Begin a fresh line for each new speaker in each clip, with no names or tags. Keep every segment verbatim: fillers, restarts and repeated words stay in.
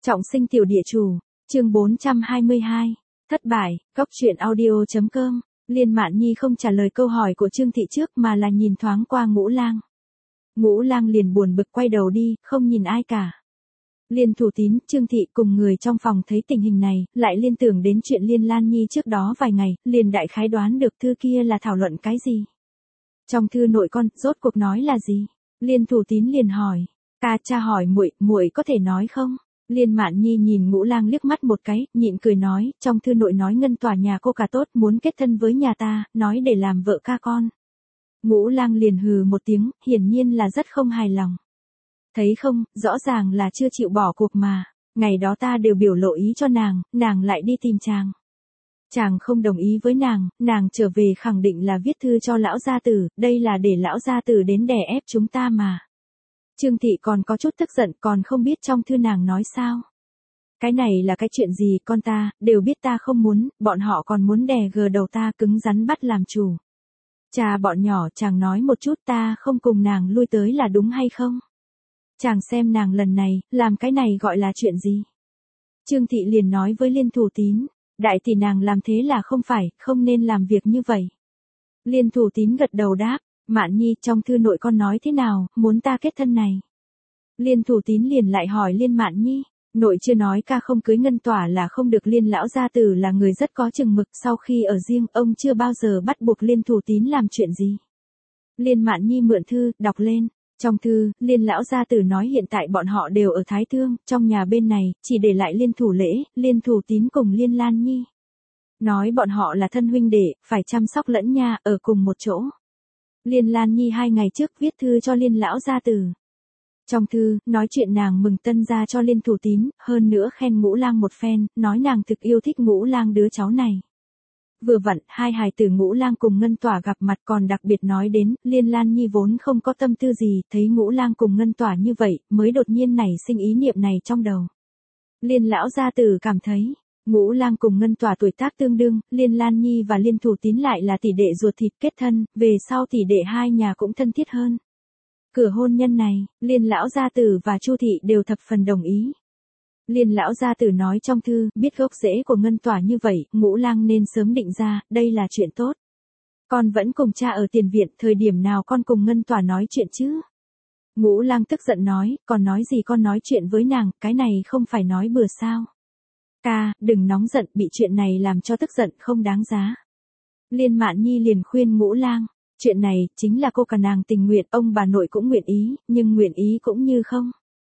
Trọng sinh tiểu địa chủ, chương bốn trăm hai mươi hai, thất bại, góc truyện audio chấm com. Liên Mạn Nhi không trả lời câu hỏi của Trương Thị trước mà là nhìn thoáng qua Ngũ Lang. Ngũ Lang liền buồn bực quay đầu đi, không nhìn ai cả. Liên Thủ Tín, Trương Thị cùng người trong phòng thấy tình hình này, lại liên tưởng đến chuyện Liên Lan Nhi trước đó vài ngày, liền đại khái đoán được thư kia là thảo luận cái gì. Trong thư nội con, rốt cuộc nói là gì? Liên Thủ Tín liền hỏi, ca cha hỏi muội, muội có thể nói không? Liên Mạn Nhi nhìn Ngũ Lang liếc mắt một cái, nhịn cười nói, trong thư nội nói ngân tòa nhà cô cả tốt muốn kết thân với nhà ta, nói để làm vợ ca con. Ngũ Lang liền hừ một tiếng, hiển nhiên là rất không hài lòng. Thấy không, rõ ràng là chưa chịu bỏ cuộc mà, ngày đó ta đều biểu lộ ý cho nàng, nàng lại đi tìm chàng. Chàng không đồng ý với nàng, nàng trở về khẳng định là viết thư cho lão gia tử, đây là để lão gia tử đến đè ép chúng ta mà. Trương Thị còn có chút tức giận, còn không biết trong thư nàng nói sao. Cái này là cái chuyện gì con ta, đều biết ta không muốn, bọn họ còn muốn đè gờ đầu ta cứng rắn bắt làm chủ. Cha bọn nhỏ chàng nói một chút ta không cùng nàng lui tới là đúng hay không? Chàng xem nàng lần này, làm cái này gọi là chuyện gì? Trương Thị liền nói với Liên Thủ Tín, đại tỷ nàng làm thế là không phải, không nên làm việc như vậy. Liên Thủ Tín gật đầu đáp, Mạn Nhi trong thư nội con nói thế nào, muốn ta kết thân này. Liên Thủ Tín liền lại hỏi Liên Mạn Nhi, nội chưa nói ca không cưới ngân tỏa là không được. Liên lão gia tử là người rất có chừng mực, sau khi ở riêng ông chưa bao giờ bắt buộc Liên Thủ Tín làm chuyện gì. Liên Mạn Nhi mượn thư, đọc lên. Trong thư, Liên lão gia tử nói hiện tại bọn họ đều ở Thái Thương, trong nhà bên này, chỉ để lại Liên Thủ Lễ, Liên Thủ Tín cùng Liên Lan Nhi. Nói bọn họ là thân huynh đệ, phải chăm sóc lẫn nha, ở cùng một chỗ. Liên Lan Nhi hai ngày trước viết thư cho Liên lão gia tử. Trong thư, nói chuyện nàng mừng tân gia cho Liên Thủ Tín, hơn nữa khen Ngũ Lang một phen, nói nàng thực yêu thích Ngũ Lang đứa cháu này. Vừa vặn, hai hài tử Ngũ Lang cùng Ngân Tỏa gặp mặt còn đặc biệt nói đến, Liên Lan Nhi vốn không có tâm tư gì, thấy Ngũ Lang cùng Ngân Tỏa như vậy, mới đột nhiên nảy sinh ý niệm này trong đầu. Liên lão gia tử cảm thấy, Ngũ Lang cùng Ngân Tỏa tuổi tác tương đương, Liên Lan Nhi và Liên Thủ Tín lại là tỷ đệ ruột thịt kết thân, về sau tỷ đệ hai nhà cũng thân thiết hơn. Cửa hôn nhân này, Liên lão gia tử và Chu thị đều thập phần đồng ý. Liên lão gia tử nói trong thư, biết gốc rễ của Ngân Tỏa như vậy, Ngũ Lang nên sớm định ra, đây là chuyện tốt. Con vẫn cùng cha ở tiền viện, thời điểm nào con cùng Ngân Tỏa nói chuyện chứ? Ngũ Lang tức giận nói, còn nói gì con nói chuyện với nàng, cái này không phải nói bừa sao? Ca, đừng nóng giận, bị chuyện này làm cho tức giận không đáng giá. Liên Mạn Nhi liền khuyên Ngũ Lang, chuyện này, chính là cô cả nàng tình nguyện, ông bà nội cũng nguyện ý, nhưng nguyện ý cũng như không.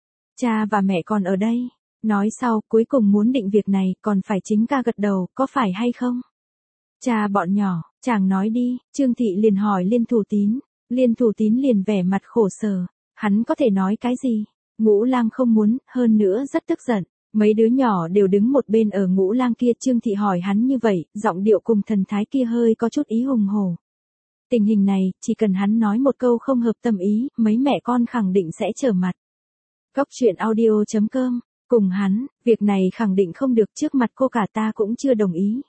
Cha và mẹ còn ở đây. Nói sau, cuối cùng muốn định việc này, còn phải chính ca gật đầu, có phải hay không? Cha bọn nhỏ, chàng nói đi, Trương Thị liền hỏi Liên Thủ Tín. Liên Thủ Tín liền vẻ mặt khổ sở, hắn có thể nói cái gì? Ngũ Lang không muốn, hơn nữa rất tức giận. Mấy đứa nhỏ đều đứng một bên ở Ngũ Lang kia, Trương Thị hỏi hắn như vậy, giọng điệu cùng thần thái kia hơi có chút ý hùng hổ. Tình hình này, chỉ cần hắn nói một câu không hợp tâm ý, mấy mẹ con khẳng định sẽ trở mặt. Góc truyện audio chấm com. Cùng hắn, việc này khẳng định không được, trước mặt cô cả ta cũng chưa đồng ý.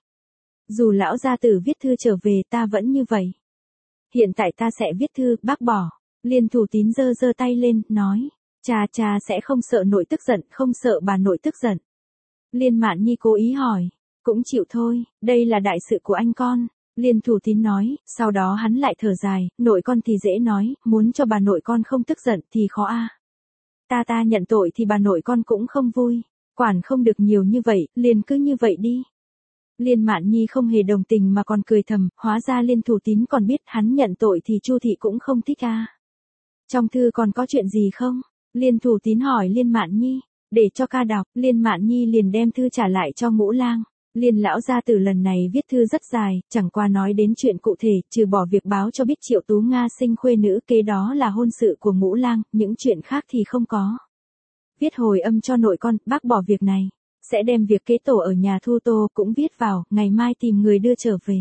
Dù lão gia tử viết thư trở về ta vẫn như vậy. Hiện tại ta sẽ viết thư, bác bỏ. Liên Thủ Tín giơ giơ tay lên, nói. Cha cha sẽ không sợ nội tức giận, không sợ bà nội tức giận. Liên Mạn Nhi cố ý hỏi. Cũng chịu thôi, đây là đại sự của anh con. Liên Thủ Tín nói, sau đó hắn lại thở dài, nội con thì dễ nói, muốn cho bà nội con không tức giận thì khó a. Ta ta nhận tội thì bà nội con cũng không vui, quản không được nhiều như vậy, liền cứ như vậy đi. Liên Mạn Nhi không hề đồng tình mà còn cười thầm, hóa ra Liên Thủ Tín còn biết hắn nhận tội thì Chu thị cũng không thích a. Trong thư còn có chuyện gì không? Liên Thủ Tín hỏi Liên Mạn Nhi, để cho ca đọc, Liên Mạn Nhi liền đem thư trả lại cho Ngũ Lang. Liên lão gia tử lần này viết thư rất dài, chẳng qua nói đến chuyện cụ thể, trừ bỏ việc báo cho biết Triệu Tú Nga sinh khuê nữ kế đó là hôn sự của Ngũ Lang, những chuyện khác thì không có. Viết hồi âm cho nội con, bác bỏ việc này, sẽ đem việc kế tổ ở nhà Thu Tô cũng viết vào, ngày mai tìm người đưa trở về.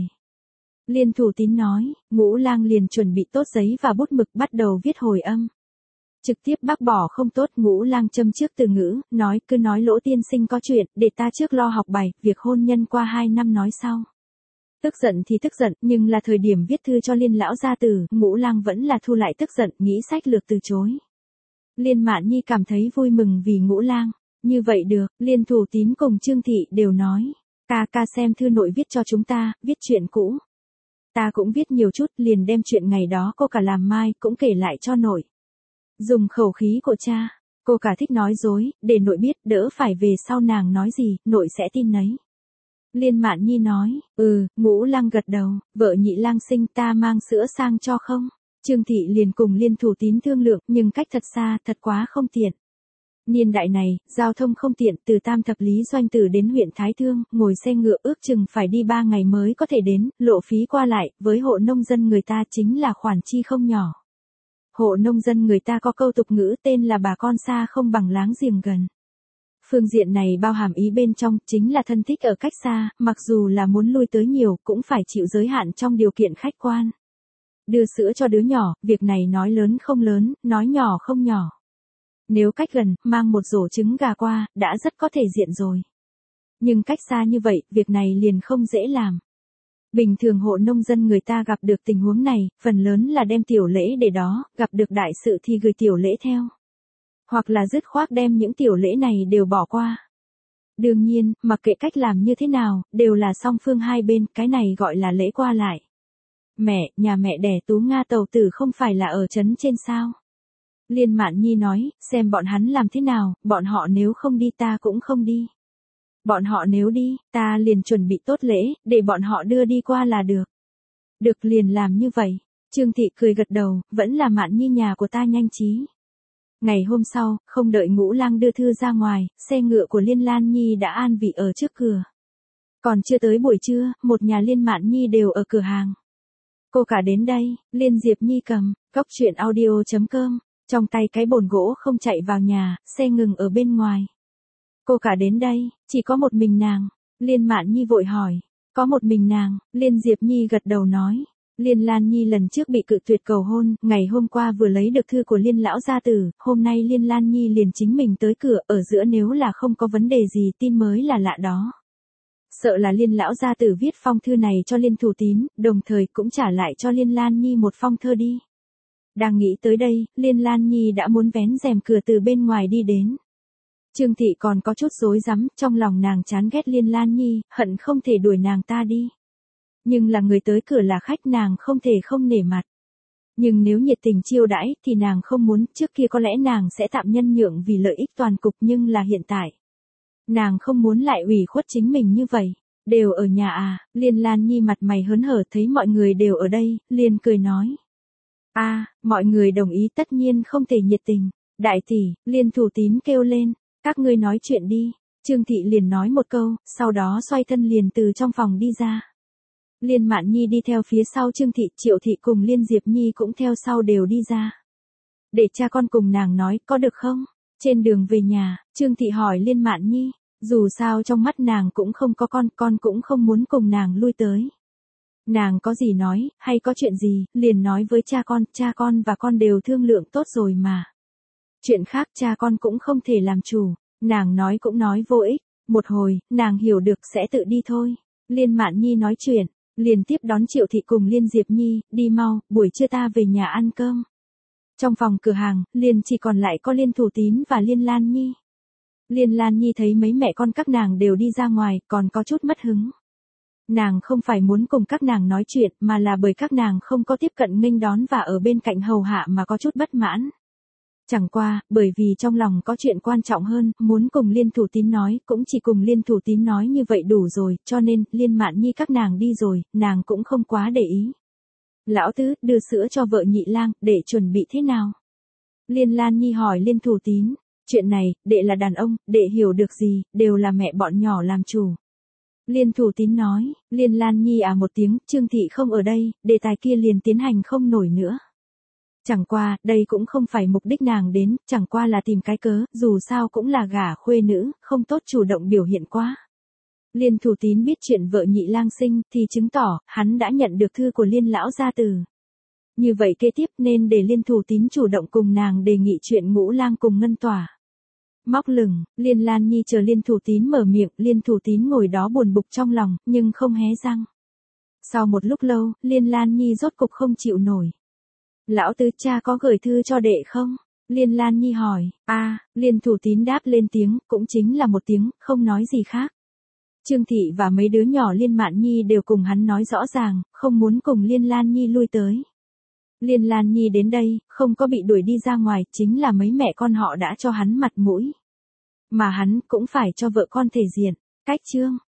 Liên Thủ Tín nói, Ngũ Lang liền chuẩn bị tốt giấy và bút mực bắt đầu viết hồi âm. Trực tiếp bác bỏ không tốt, Ngũ Lang châm trước từ ngữ, nói cứ nói Lỗ tiên sinh có chuyện, để ta trước lo học bài, việc hôn nhân qua hai năm nói sau. Tức giận thì tức giận, nhưng là thời điểm viết thư cho Liên lão gia tử, Ngũ Lang vẫn là thu lại tức giận, nghĩ sách lược từ chối. Liên Mạn Nhi cảm thấy vui mừng vì Ngũ Lang. Như vậy được, Liên Thủ Tín cùng Trương Thị đều nói. Ca ca xem thư nội viết cho chúng ta, viết chuyện cũ. Ta cũng viết nhiều chút, liền đem chuyện ngày đó cô cả làm mai, cũng kể lại cho nội. Dùng khẩu khí của cha, cô cả thích nói dối, để nội biết, đỡ phải về sau nàng nói gì, nội sẽ tin nấy. Liên Mạn Nhi nói, ừ, Ngũ Lang gật đầu, vợ Nhị Lang sinh ta mang sữa sang cho không? Trương Thị liền cùng Liên Thủ Tín thương lượng, nhưng cách thật xa, thật quá không tiện. Niên đại này, giao thông không tiện, từ Tam Thập Lý Doanh Tử đến huyện Thái Thương, ngồi xe ngựa ước chừng phải đi ba ngày mới có thể đến, lộ phí qua lại, với hộ nông dân người ta chính là khoản chi không nhỏ. Hộ nông dân người ta có câu tục ngữ tên là bà con xa không bằng láng giềng gần. Phương diện này bao hàm ý bên trong chính là thân thích ở cách xa, mặc dù là muốn lui tới nhiều cũng phải chịu giới hạn trong điều kiện khách quan. Đưa sữa cho đứa nhỏ, việc này nói lớn không lớn, nói nhỏ không nhỏ. Nếu cách gần, mang một rổ trứng gà qua, đã rất có thể diện rồi. Nhưng cách xa như vậy, việc này liền không dễ làm. Bình thường hộ nông dân người ta gặp được tình huống này, phần lớn là đem tiểu lễ để đó, gặp được đại sự thì gửi tiểu lễ theo. Hoặc là dứt khoát đem những tiểu lễ này đều bỏ qua. Đương nhiên, mặc kệ cách làm như thế nào, đều là song phương hai bên, cái này gọi là lễ qua lại. Mẹ, nhà mẹ đẻ Tú Nga tàu tử không phải là ở trấn trên sao? Liên Mạn Nhi nói, xem bọn hắn làm thế nào, bọn họ nếu không đi ta cũng không đi. Bọn họ nếu đi, ta liền chuẩn bị tốt lễ, để bọn họ đưa đi qua là được. Được liền làm như vậy. Trương Thị cười gật đầu, vẫn là Mạn Nhi nhà của ta nhanh trí. Ngày hôm sau, không đợi Ngũ Lang đưa thư ra ngoài, xe ngựa của Liên Lan Nhi đã an vị ở trước cửa. Còn chưa tới buổi trưa, một nhà Liên Mạn Nhi đều ở cửa hàng. Cô cả đến đây, Liên Diệp Nhi cầm, góc chuyện audio chấm com, trong tay cái bồn gỗ không chạy vào nhà, xe ngừng ở bên ngoài. Cô cả đến đây, chỉ có một mình nàng, Liên Mạn Nhi vội hỏi, có một mình nàng, Liên Diệp Nhi gật đầu nói. Liên Lan Nhi lần trước bị cự tuyệt cầu hôn, ngày hôm qua vừa lấy được thư của Liên lão gia tử, hôm nay Liên Lan Nhi liền chính mình tới cửa, ở giữa nếu là không có vấn đề gì tin mới là lạ đó. Sợ là Liên lão gia tử viết phong thư này cho Liên Thủ Tín, đồng thời cũng trả lại cho Liên Lan Nhi một phong thơ đi. Đang nghĩ tới đây, Liên Lan Nhi đã muốn vén rèm cửa từ bên ngoài đi đến. Trương Thị còn có chút rối rắm, trong lòng nàng chán ghét Liên Lan Nhi, hận không thể đuổi nàng ta đi. Nhưng là người tới cửa là khách nàng không thể không nể mặt. Nhưng nếu nhiệt tình chiêu đãi thì nàng không muốn, trước kia có lẽ nàng sẽ tạm nhân nhượng vì lợi ích toàn cục nhưng là hiện tại. Nàng không muốn lại ủy khuất chính mình như vậy. Đều ở nhà à, Liên Lan Nhi mặt mày hớn hở thấy mọi người đều ở đây, liền cười nói. A, à, mọi người đồng ý tất nhiên không thể nhiệt tình. Đại tỷ, Liên Thủ Tín kêu lên, các ngươi nói chuyện đi. Trương Thị liền nói một câu, sau đó xoay thân liền từ trong phòng đi ra. Liên Mạn Nhi đi theo phía sau Trương Thị, Triệu Thị cùng Liên Diệp Nhi cũng theo sau đều đi ra. Để cha con cùng nàng nói, có được không? Trên đường về nhà, Trương Thị hỏi Liên Mạn Nhi, dù sao trong mắt nàng cũng không có con, con cũng không muốn cùng nàng lui tới. Nàng có gì nói, hay có chuyện gì, liền nói với cha con, cha con và con đều thương lượng tốt rồi mà. Chuyện khác cha con cũng không thể làm chủ, nàng nói cũng nói vô ích, một hồi, nàng hiểu được sẽ tự đi thôi. Liên Mạn Nhi nói chuyện, liền tiếp đón Triệu Thị cùng Liên Diệp Nhi, đi mau, buổi trưa ta về nhà ăn cơm. Trong phòng cửa hàng, liền chỉ còn lại có Liên Thủ Tín và Liên Lan Nhi. Liên Lan Nhi thấy mấy mẹ con các nàng đều đi ra ngoài, còn có chút mất hứng. Nàng không phải muốn cùng các nàng nói chuyện, mà là bởi các nàng không có tiếp cận nghênh đón và ở bên cạnh hầu hạ mà có chút bất mãn. Chẳng qua, bởi vì trong lòng có chuyện quan trọng hơn, muốn cùng Liên Thủ Tín nói, cũng chỉ cùng Liên Thủ Tín nói như vậy đủ rồi, cho nên, Liên Mạn Nhi các nàng đi rồi, nàng cũng không quá để ý. Lão tứ, đưa sữa cho vợ Nhị Lang, để chuẩn bị thế nào? Liên Lan Nhi hỏi Liên Thủ Tín, chuyện này, đệ là đàn ông, đệ hiểu được gì, đều là mẹ bọn nhỏ làm chủ. Liên Thủ Tín nói, Liên Lan Nhi à một tiếng, Trương Thị không ở đây, đề tài kia liền tiến hành không nổi nữa. Chẳng qua, đây cũng không phải mục đích nàng đến, chẳng qua là tìm cái cớ, dù sao cũng là gả khuê nữ, không tốt chủ động biểu hiện quá. Liên Thủ Tín biết chuyện vợ Nhị Lang sinh, thì chứng tỏ, hắn đã nhận được thư của Liên lão gia tử. Như vậy kế tiếp nên để Liên Thủ Tín chủ động cùng nàng đề nghị chuyện Ngũ Lang cùng Ngân Tỏa. Móc lửng, Liên Lan Nhi chờ Liên Thủ Tín mở miệng, Liên Thủ Tín ngồi đó buồn bực trong lòng, nhưng không hé răng. Sau một lúc lâu, Liên Lan Nhi rốt cục không chịu nổi. Lão tứ, cha có gửi thư cho đệ không? Liên Lan Nhi hỏi, a Liên Thủ Tín đáp lên tiếng, cũng chính là một tiếng, không nói gì khác. Trương Thị và mấy đứa nhỏ Liên Mạn Nhi đều cùng hắn nói rõ ràng, không muốn cùng Liên Lan Nhi lui tới. Liên Lan Nhi đến đây, không có bị đuổi đi ra ngoài, chính là mấy mẹ con họ đã cho hắn mặt mũi. Mà hắn cũng phải cho vợ con thể diện. Cách chương